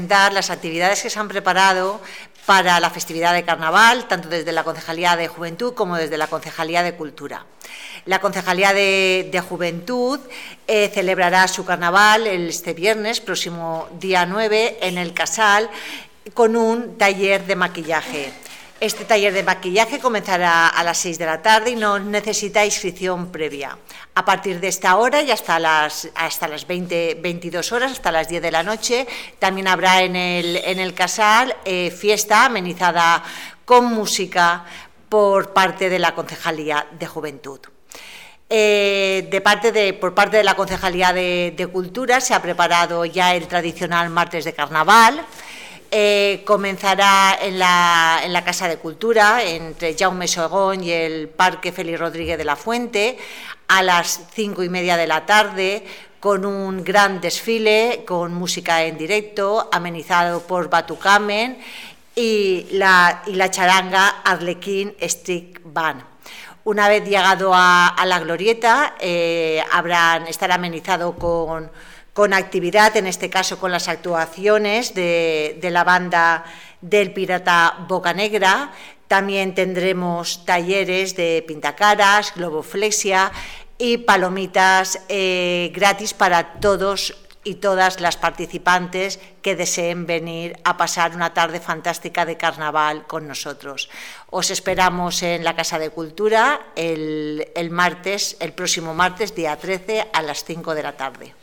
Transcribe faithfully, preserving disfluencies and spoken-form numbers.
comentar las actividades que se han preparado para la festividad de Carnaval, tanto desde la Concejalía de Juventud como desde la Concejalía de Cultura. La Concejalía de, de Juventud eh, celebrará su Carnaval este viernes, próximo día nueve, en el Casal, con un taller de maquillaje. Este taller de maquillaje comenzará a las seis de la tarde y no necesita inscripción previa. A partir de esta hora y hasta las, hasta las veinte, veintidós horas, hasta las diez de la noche, también habrá en el, en el Casal eh, fiesta amenizada con música por parte de la Concejalía de Juventud. Eh, de parte de, por parte de la Concejalía de, de Cultura se ha preparado ya el tradicional martes de Carnaval. Eh, comenzará en la, en la Casa de Cultura, entre Jaume Sogón y el Parque Félix Rodríguez de la Fuente, a las cinco y media de la tarde, con un gran desfile, con música en directo, amenizado por Batucamen y la, y la charanga Arlequín Street Band. Una vez llegado a, a la glorieta, eh, habrán, estará amenizado con con actividad, en este caso con las actuaciones de, de la banda del Pirata Bocanegra. También tendremos talleres de pintacaras, globoflexia y palomitas eh, gratis para todos y todas las participantes que deseen venir a pasar una tarde fantástica de Carnaval con nosotros. Os esperamos en la Casa de Cultura el, el martes, el próximo martes, día trece, a las cinco de la tarde.